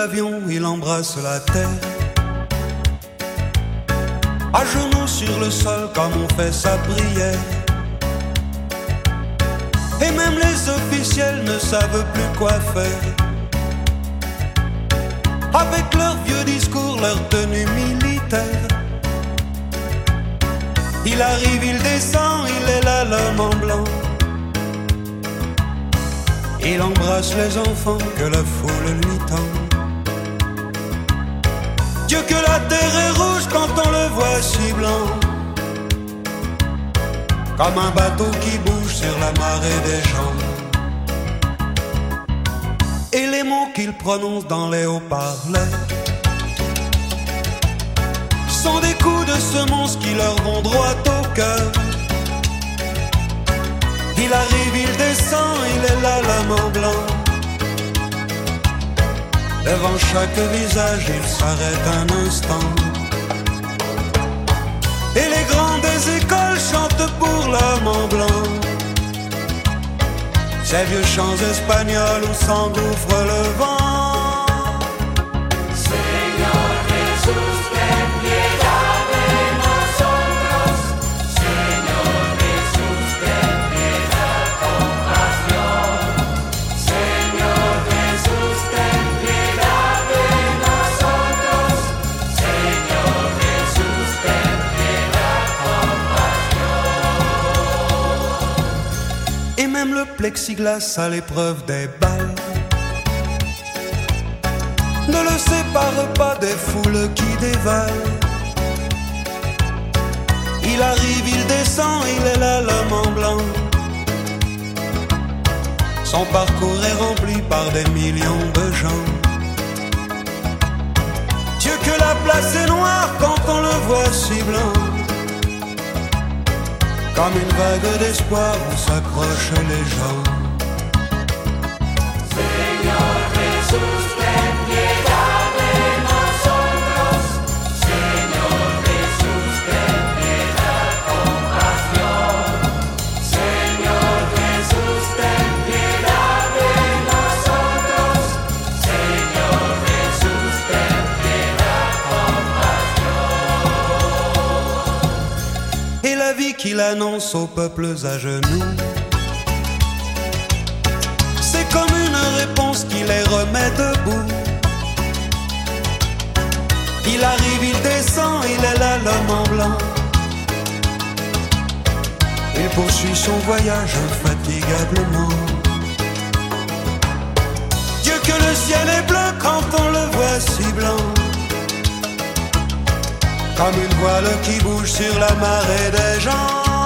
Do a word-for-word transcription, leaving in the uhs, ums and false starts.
l'avion, il embrasse la terre. À genoux sur le sol comme on fait sa prière. Et même les officiels ne savent plus quoi faire. Avec leurs vieux discours, leur tenue militaire. Il arrive, il descend, il est là l'homme en blanc. Il embrasse les enfants que la foule lui tend. Dieu que la terre est rouge quand on le voit si blanc. Comme un bateau qui bouge sur la marée des gens. Et les mots qu'il prononce dans les haut-parleurs sont des coups de semonce qui leur vont droit au cœur. Il arrive, il descend, il est là l'homme en blanc. Devant chaque visage, il s'arrête un instant. Et les grands des écoles chantent pour l'homme en blanc. Ces vieux chants espagnols où s'engouffre le vent. Señor Jesús, ten piedad de nosotros. Señor Jesús, ten piedad, compasión. Señor Jesús, ten piedad de nosotros. Señor Jesús, ten piedad, compasión. Et même le plexiglas à l'épreuve des balles ne le sépare pas des foules qui dévalent. Il arrive, il descend, il est là l'homme en blanc. Son parcours est rempli par des millions de gens. Dieu que la place est noire quand on le voit si blanc. Comme une vague d'espoir où s'accrochent les gens. Señor Jesús, ten piedad de nosotros. Señor Jesús, ten piedad, compasión. Señor Jesús, ten piedad de nosotros. Señor Jesús, ten piedad, compasión. Et la vie qu'il annonce aux peuples à genoux, c'est comme une réponse qui les remet debout. Il arrive, il descend, il est là l'homme en blanc. Il poursuit son voyage infatigablement. Dieu que le ciel est bleu quand on le voit si blanc. Comme une voile qui bouge sur la marée des gens.